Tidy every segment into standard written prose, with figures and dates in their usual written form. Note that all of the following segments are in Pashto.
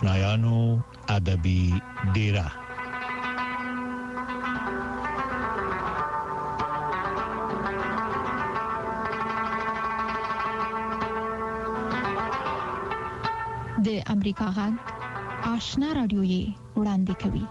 آشنایانو ادبی ډیره. د امریکا غږ آشنا رادیويي وړاندې کوي.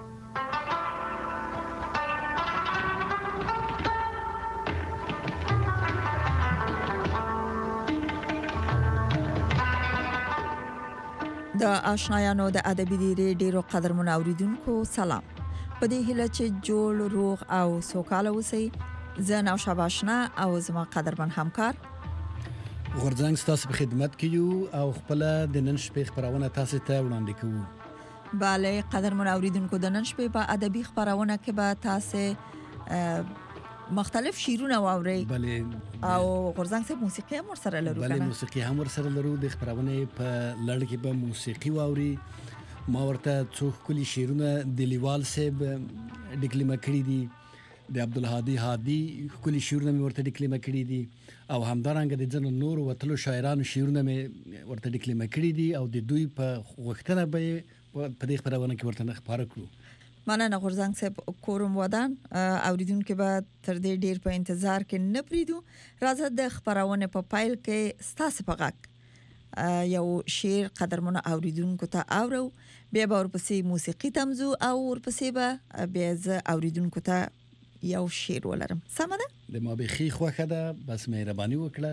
د آشنایانو د ادبي ډیرې ډیرو قدرمن اوریدونکو سلام. په دې هیله چې جوړ روغ او سوکاله اوسئ. زه نو شاباشنا او زما قدرمن همکار غورځنګ ستاسو په خدمت کې یو او خپل د نن شپې خبرونه تاسو ته وړاندې کوو. bale قدرمن اوریدونکو د نن شپې په ادبي خبرونه کې به تاسو مختلف شیرونه واوري. bale او غورځنګ څخه موسیقي هم ورسره لرو کنه. bale موسیقي هم ورسره لرو. د خبرونه په لړ کې به موسیقي واوري. ما ورته څو کلی شیرونه د لیوال صاحب ډیکلیمه کړی دي. د عبدالهادي هادي کلی شیرونه مې ورته ډیکلیمه کړی دي او همدارنګه د ځنو نور وتلو شاعرانو شیرونه مې ورته ډیکلیمه کړی دي او د دوی په غوښتنه به په دې خبرونه کې ورته خبره کړو. مننه غورځنګ صاحب کورم ودان. اوریدونکو به تر دې ډیر په انتظار کې نه پریدو. راځه د خبرونه په پایل کې ستاسو په غږ یو شعر قدرمن اوریدونکو ته اورو. بیا به ورپسې موسیقي تمزو او ورپسې به بیا ز اوریدونکو ته یو شعر ولرم. سمه ده؟ د ما به خي خوخه ده. بس مهرباني وکړه.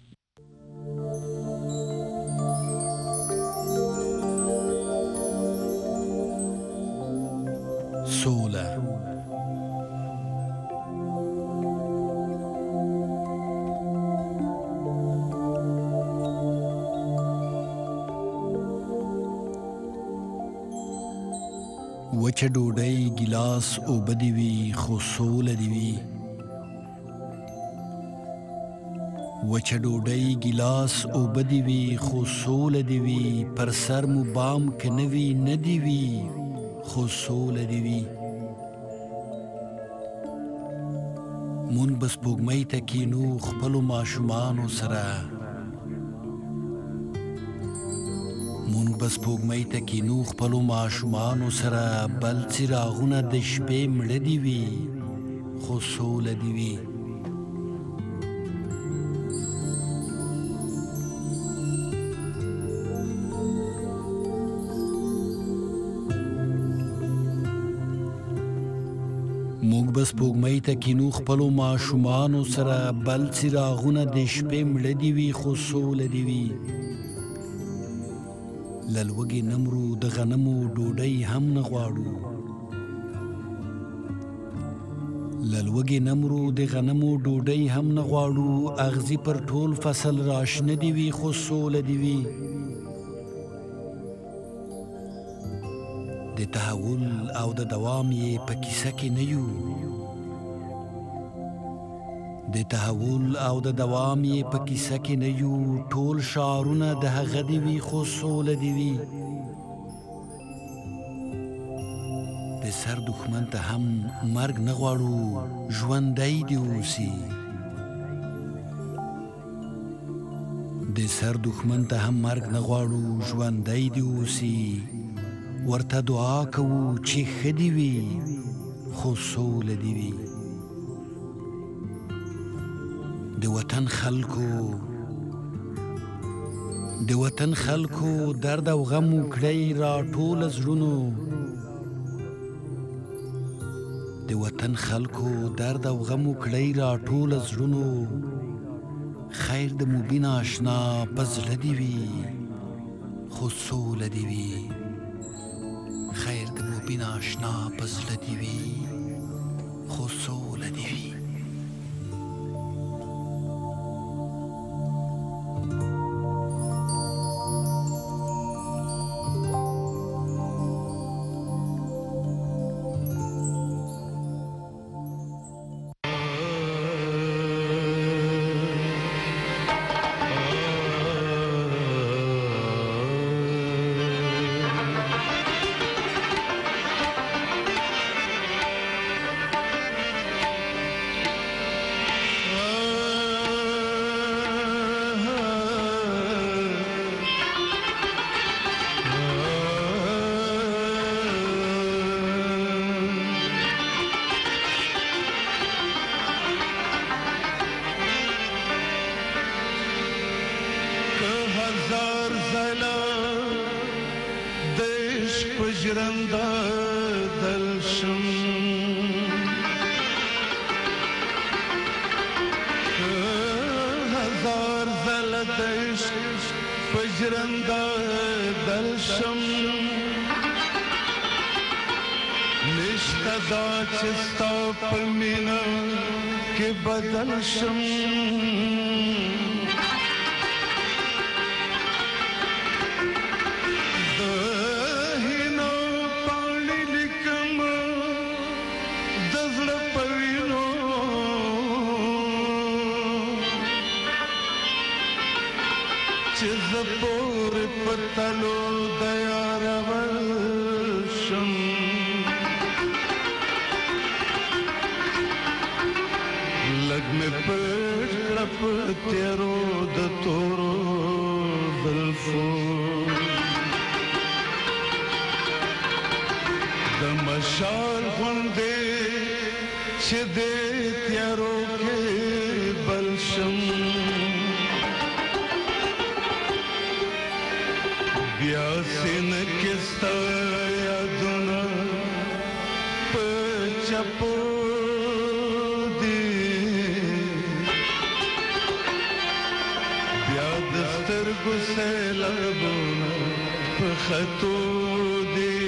سوله وچه ډوډۍ ګلاس او بدی وی خو سوله دی وی. وچه ډوډۍ ګلاس او بدی وی خو سوله دی وی. پر سر مو بام کنوي ندی وی خو سوله دی وی. مون بس پوګمې ته کینو خپل ماشومان سره. مونږ بس پوګمې ته کینو خپل ماشومان سره. بل څراغونه د شپې مړ دی وی خو سوله دی وی. مونږ بس پوګمې ته کینو خپل ماشومان سره. بل څراغونه د شپې مړ دی وی خو سوله دی وی. للوګي نمرو د غنمو ډوډۍ هم نه غواړو. للوګي نمرو د غنمو ډوډۍ هم نه غواړو. اغزي پر ټول فصل راشنه دی وی خو سوله دی وی. د تحول او د دوام یې په کیسه کې نه یو. د تحول او د دوام یې په کیسه کې نه یو. ټول شعرونه د هغه دی وی خو سوله دی وی. د سر دښمن ته هم مرګ نه غواړو ژوندی دی اوسي. د سر دښمن ته هم مرګ نه غواړو ژوندی دی اوسي. ورته دعا کوو چې ښه دی وي خو سوله دی وي. د وطن خلکو درد او غم وکړی را ټول زړونو. د وطن خلکو درد او غم وکړی را ټول زړونو. خیر د مبین آشنا په زړه دی وي خو سوله دی وي. خیر د مبین آشنا په زړه دی وي خو سوله دی وي. پجرنده دلشم هزار زله د عشق پجرنده دلشم نشته دا چې ستا په مینه کې بدل شم پور پتلو دیار ورشم لگ میں پٹ رپ تیرو د تورو زلفو د مشال غوندې چې دې تیارو کې بلشم بیا سینه کې ستا یادونه په چپو دي بیا د سترګو سیلابونه په خطو دي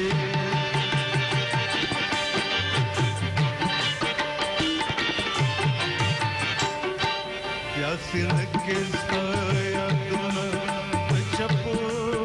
بیا سینه کې ستا یادونه په چپو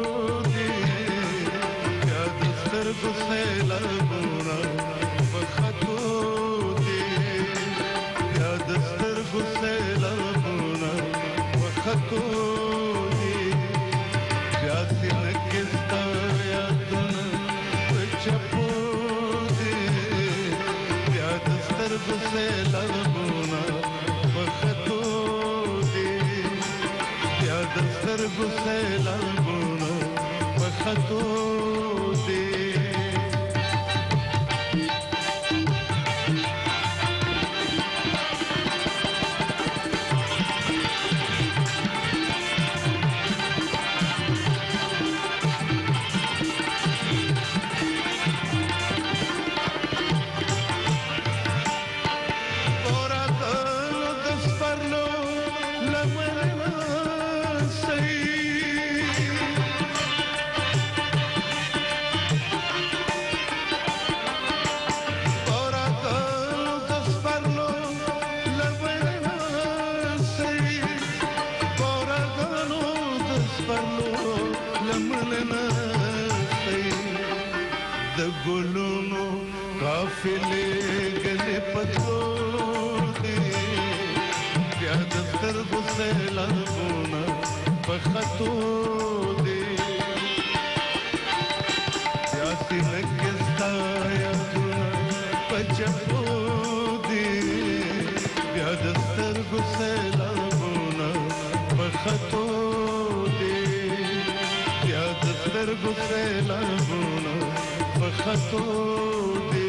سیلا بونا بخطو دی یاد سترګو سیلا بونا بخطو دی بیا سینه کې ستا یادونه په چپو دی یاد سترګو سیلا بونا بخطو دی یاد سترګو سیلا بونا بخطو دی ګلونو قافلې ګلې پتو دي بیا د سترګو سیلابونه په خطو دي بیا سینه کې ستا یادونه په چپو دي بیا د سترګو سیلابونه په خطو دي بیا د سترګو سیلابونه خطو دی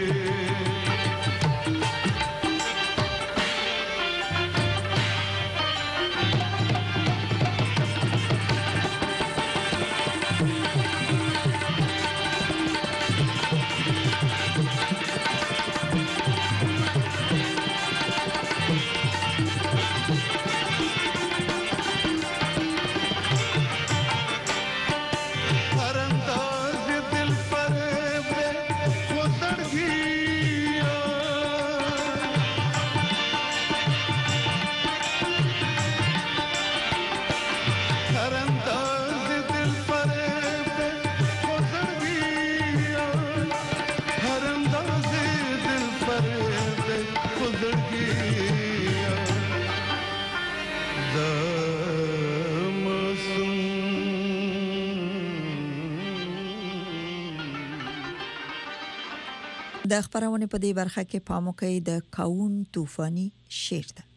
د خبرونه په دې برخه کې پام وکړئ د کاون طوفاني شعر ته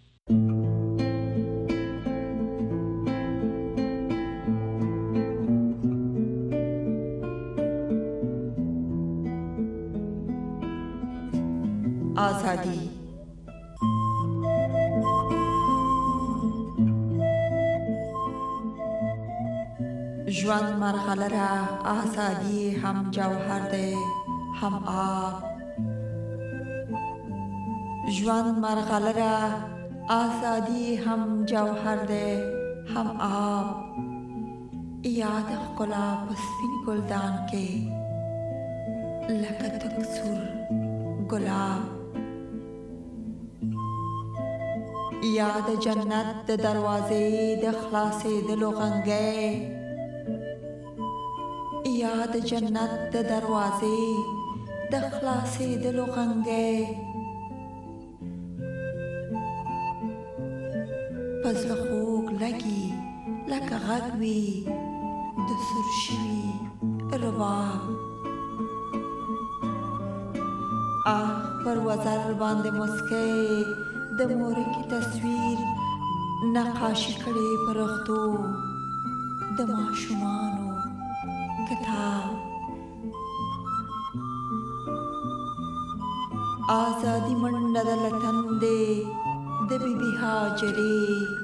آزادی ژوند مرغله را آزادی هم جوهر دی هم آب. ژوند مرغله را آزادی هم جوهر دی هم آب. یاد ښکلا په سپین ګلدان کې لکه تک سور ګلاب. یاد جنت د دروازې د خلاصېدلو غنګې. یاد جنت د دروازې د خلاصېدلو غنګې. په زړه خوږ لګي لکه غږ وي د سور شوي رباب. پر وزر باندې مسکۍ د مورکي تصویر نقاشي کړي پرختو د ماشومانو کتاب. آزادی منډه د لتندې د بیبي هاجرې.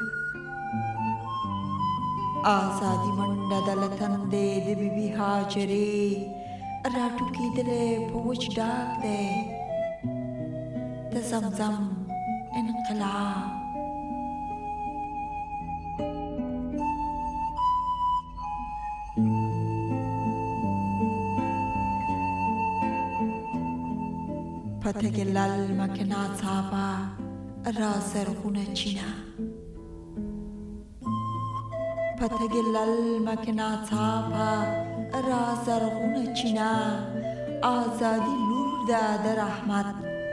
آزادی منډه د لتندې د بیبي هاجرې. راټوکېدلې په وچ ډاګ دی د زمزم انقلاب. پتک لال مکنا څاپا را زرغونه چینه. پتک لال مکنا څاپا را زرغونه چینه. آزادی لور ده د رحمت.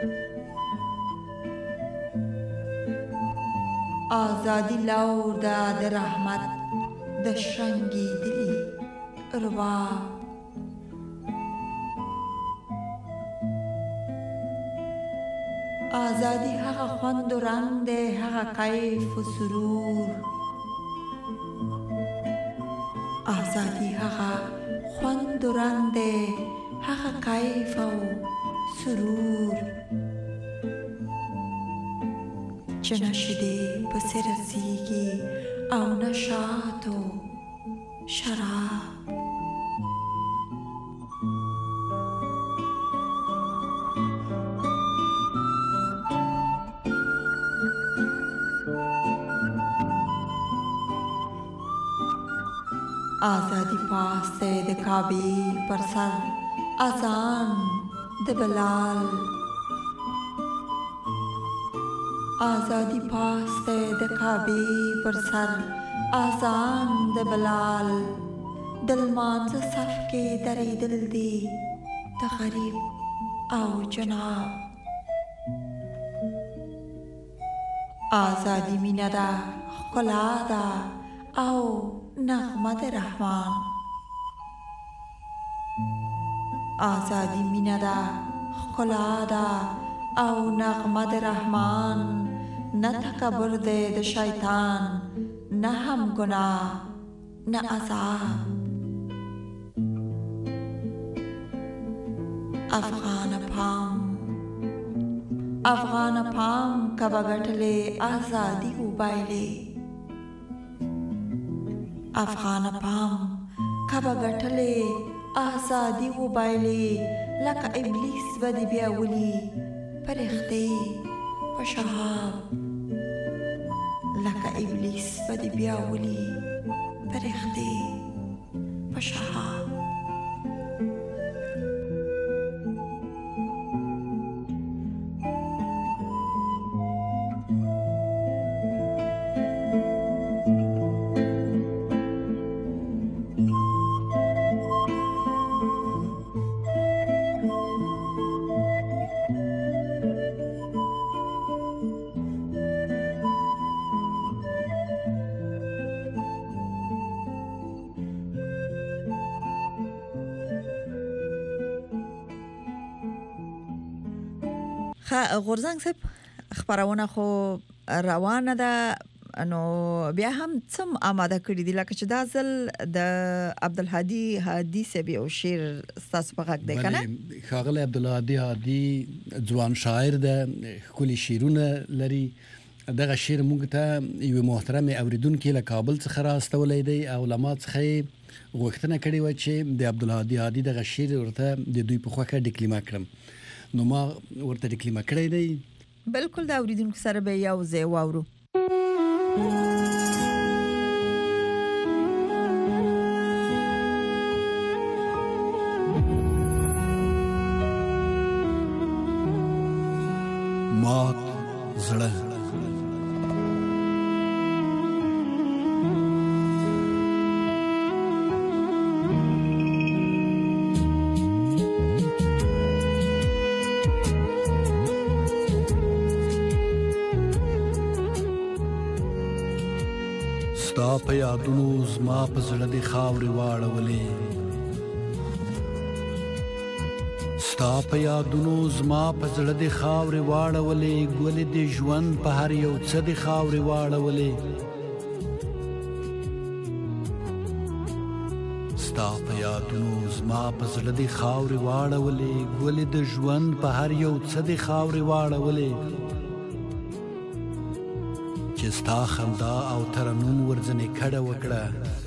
آزادی لور ده د رحمت د شرنګېدلي رباب. آزادی هغه خوند و رنگ ده هغه کیف و سرور. آزادی هغه خوند و رنگ ده هغه کیف و سرور. چې نشدې پسې رسیږي او نشاط و شراب. آزادی پاس دی د کعبې پر سر اذان د بلال. آزادی پاس دی د کعبې پر سر اذان د بلال. د لمانځه صف کې درېدل دي د غریب او جناب. آزادی مینه ده ښکلا ده او نغمه د رحمان. آزادی مینه ده ښکلا ده او نغمه د رحمان. نه تکبر دی د شیطان نه هم ګناه نه عذاب. افغان پام افغان پام کبه ګټلې آزادی وبایلې. افغان پام کبه ګټلې آزادی وبایلې. لکه ابلیس به دې بیا ولي پرښتې په شهاب. لکه ابلیس به دې بیا ولي پرښتې په شهاب. غورځنګ صاحب خبرونه خو روانه ده نو بیا هم څم آماده کړی دی لکه چې دا ځل د عبدالهادي هادي صاحب یو شعر تاسو په غږ دی کنه. ښاغلی عبدالهادي هادي ځوان شاعر ده ښکلي شعرونه لري. دغه شعر موږ ته یو محترم اوریدونکو له کابل څخه راستولی دی او له ما څخه غوښتنه کړې و چې د عبدالهادي هادي د شعر ورته د دوی په خوخه ډیکلیما کړم نو ما ورته ډیکلیما کړی دی بالکل دا اوریدونکو سره به یو ځای واورو مات زړه ستا په یادونو زما په زړه د خاورې واړولې ستا په یادونو زما په زړه د خاورې واړولې ګلې د ژوند په هر یو څه د خاورې واړولې ستا په یادونو زما په زړه د خاورې واړولې ګلې د ژوند په هر یو څه د خاورې واړولې چې ستا خندا او ترنم ورځنې کډه وکړه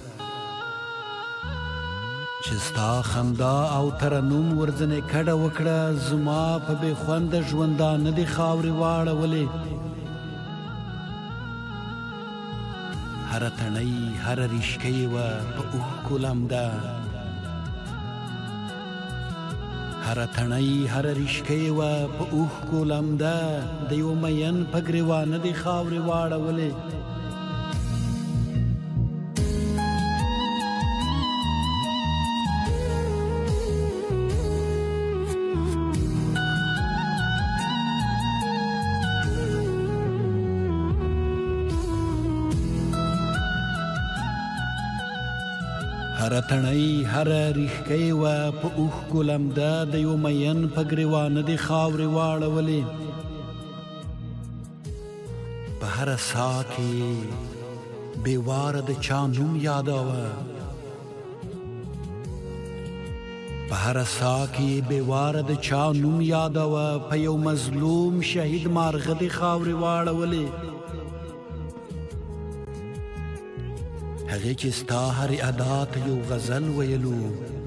چې ستا خندا او ترنم ورځنې کډه وکړه زما په بې خونده ژوندانه د خاورې واړولې هره تڼۍ هره ریشکۍ وه په اوښکو لمده هره تڼۍ هره ریشکۍ وه په اوښکو لمده د یو مین په ګریوانه د خاورې واړولې هره تڼۍ هره ریښکۍ وه په اوښکو لمده د یو مین په ګریوانه د خاورې واړولې په هره ساه کې بې واره د چا نوم یادوه په هره ساه کې بې واره د چا نوم یادوه په یو مظلوم شهید مارغه د خاورې واړولې هغې چې ستا هرې ادا ته یو غزل ویلو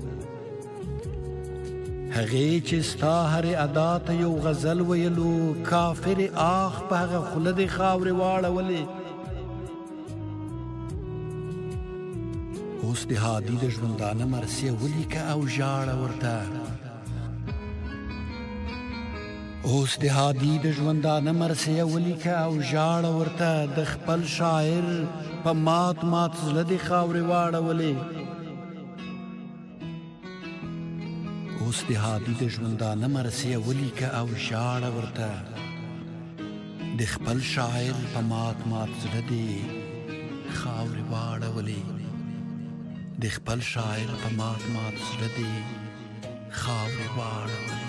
هغې چې ستا هرې ادا ته یو غزل ویلو کافر آخ په هغه خوله د خاورې واړولې اوس د هادي د ژوندانه مرثیه ولیکه او ژاړه ورته اوس د هادي د ژوندانه مرثیه ولیکه او ژاړه ورته د خپل شاعر په مات مات زړه د خاورې واړولې اوس د هادي د ژوندانه مرثیه ولیکه او ژاړه ورته د خپل شاعر په مات مات زړه د خاورې واړولې د خپل شاعر په مات مات زړه د خاورې واړولې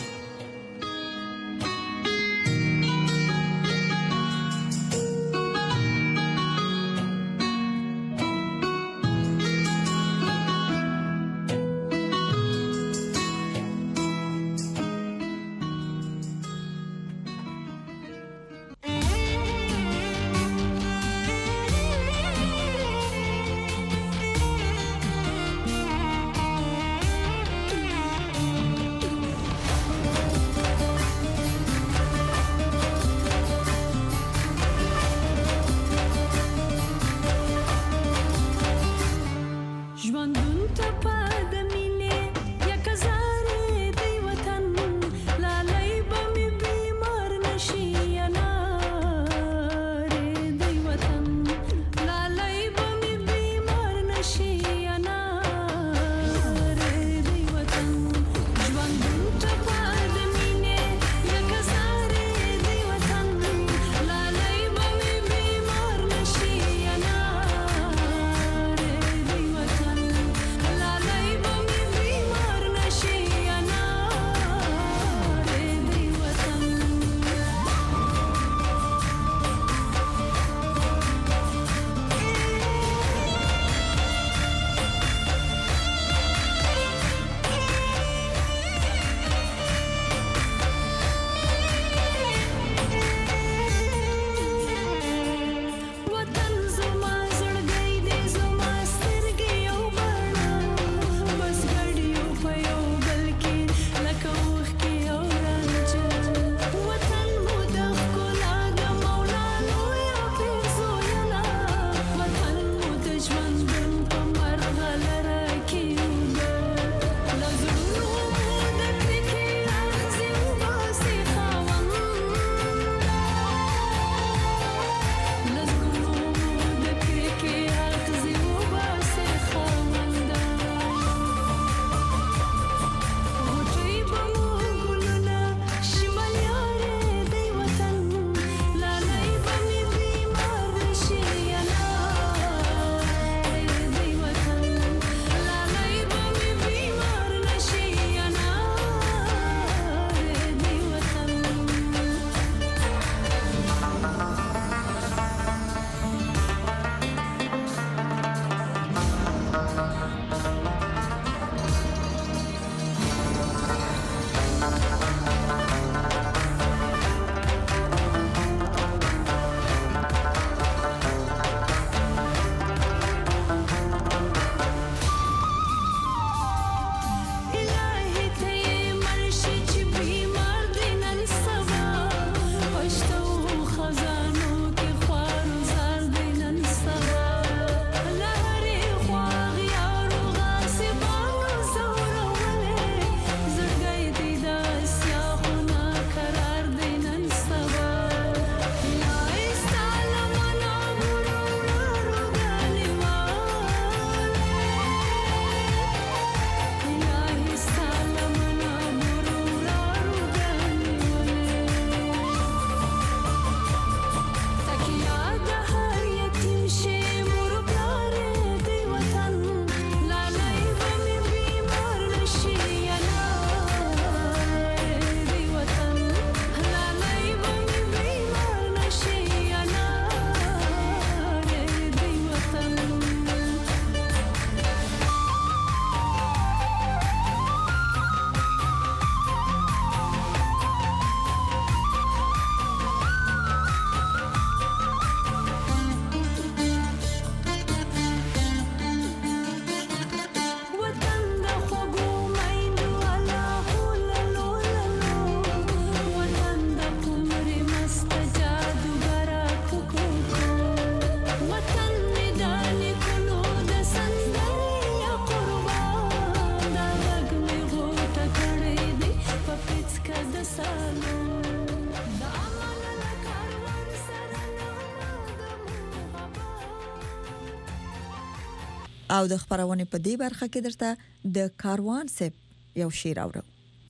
او د خبرونه په دې برخه کې درته د کاروان سپ یو شعر اورو.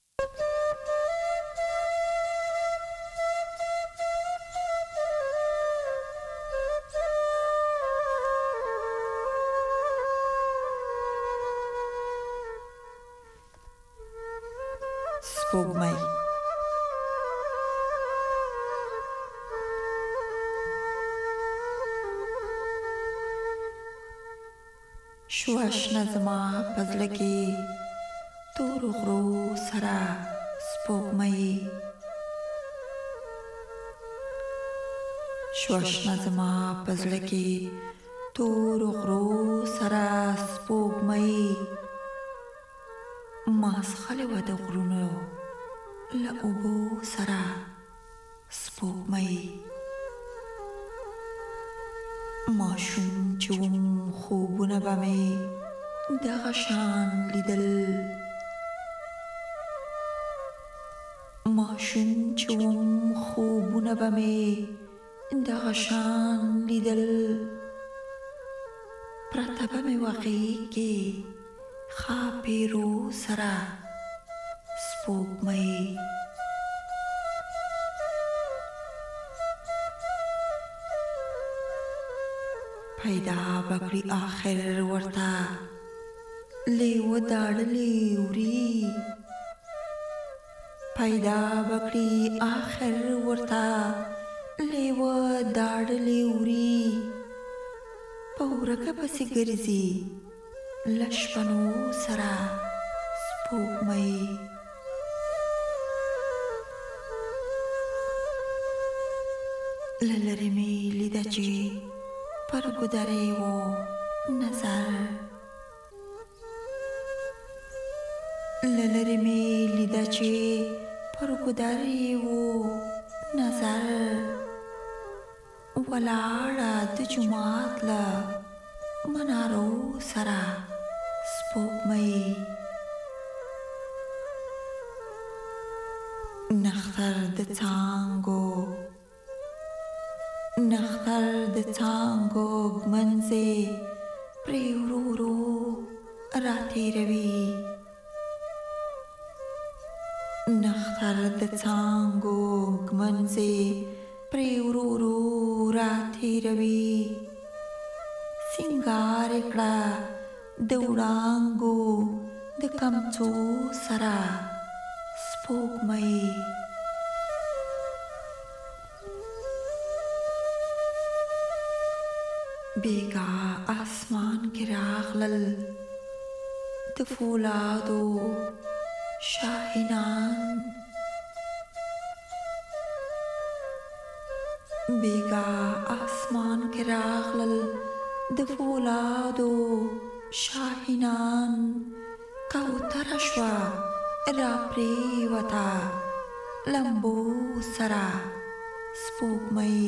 سپوږمۍ شواشنا زما پزړه کې تور غرو سره سپوږمۍ شواشنا زما پزړه کې تور غرو سره سپوږمۍ ماسخله و د غرونو له اوبو سره سپوږمۍ ماشوم چې وم خوبونه به مې دغه شان لیدل ماشوم چې وم خوبونه به مې دغه شان لیدل پرته به مې وغېږې خاپیرو سره سپوږمۍ پیدا بکړي آخر ورته لیو داړلې وری پیدا بکړي آخر ورته لیو داړلې وری پورکه پسې ګرځي لشپنو سره سپوږمۍ للری می لیده چې پر ګدارې وو نظر للری می لیده چې پر ګدارې وو نظر ولاړه د جمعات له منارو سره سپوږمۍ نختر د څانګو ګمنځې پرې ورو ورو راتېروي نختر د څانګو ګمنځې پرې ورو ورو راتېروي سنگار کړه د وړانګو د کمڅو سره سپوږمۍ بیگا آسمان کې راغلل د فولادو شاهینان بیگا آسمان کې راغلل د فولادو شاهینان کوتره شوه را پریوته لمبو سره سپوږمۍ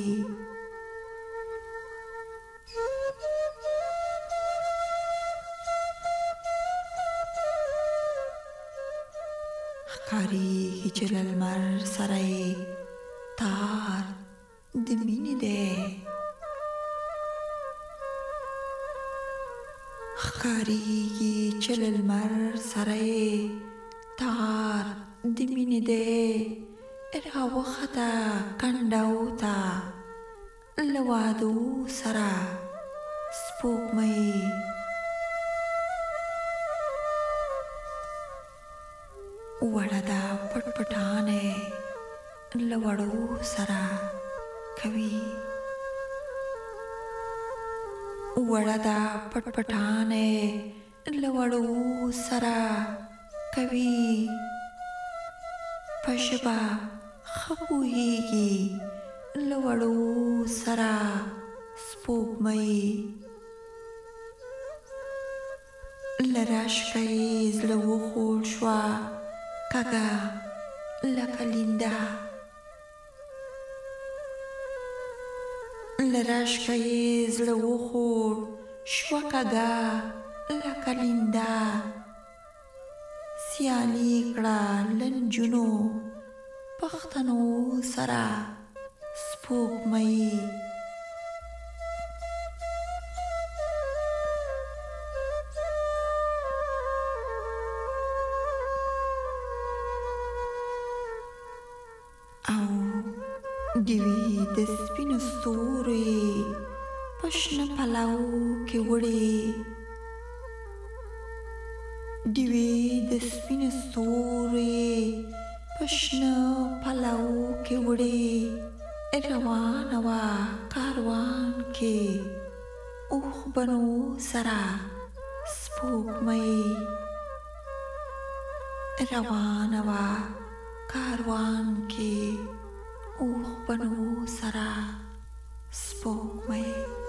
ښکارېږي چې له لمر سره یې تار د مینې دی ښکارېږي چې له لمر سره یې تار د مینې دی راوخته کنډو ته له وادو سره سپوږمۍ وړه ده پټ پټانې له وړو سره کوي وړه ده پټ پټانې له وړو سره کوي په ژبه ښه پوهېږي له وړو سره سپوږمۍ له راشکه یې زړه وخوړ شوه کږه لکه لینده له راشکه یې زړه وخوړ شوه کږه لکه لینده سیالي کړه له نجونو پښتنو سره سپوږمۍ دیوی د سپینو ستوري پشن پلاو کې وړي دیوی د سپینو ستوري پشن پلاو کې وړي روان وا کاروان کې اوخ بنو سرا سپوږمۍ روان وا کاروان کې اوخ بنو سرا سپوږمۍ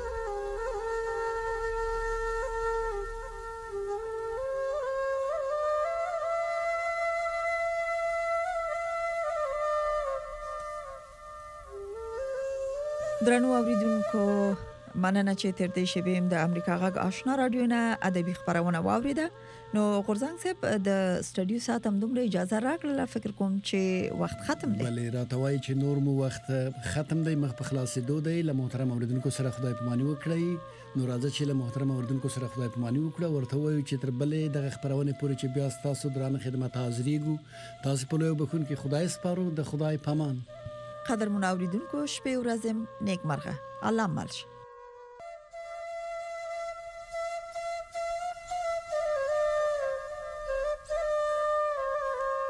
درنو اوریدونکو مننه چې تر دې شپې د امریکا غږ آشنا رادیو نه ادبي خبرونه واوریده نو غورځنګ صاحب د سټډیو سات هم دومره اجازه راکړه فکر کوم چې وخت ختم دی بلې راتوي چې نور مو وخت ختم دی مخ په خلاصېدو دی له محترم اوریدونکو سره خدای پاماني وکړي نو راځي چې له محترم اوریدونکو سره خدای پاماني وکړه ورته وایو چې تر بلې د خبرونه پورې چې بیا تاسو درانه خدمات حاضرېګو تاسو په لوی بخون کې خدای سپارو د خدای پامان قدر منوریدونکو شپه ورځم نیک مرغه الله مالش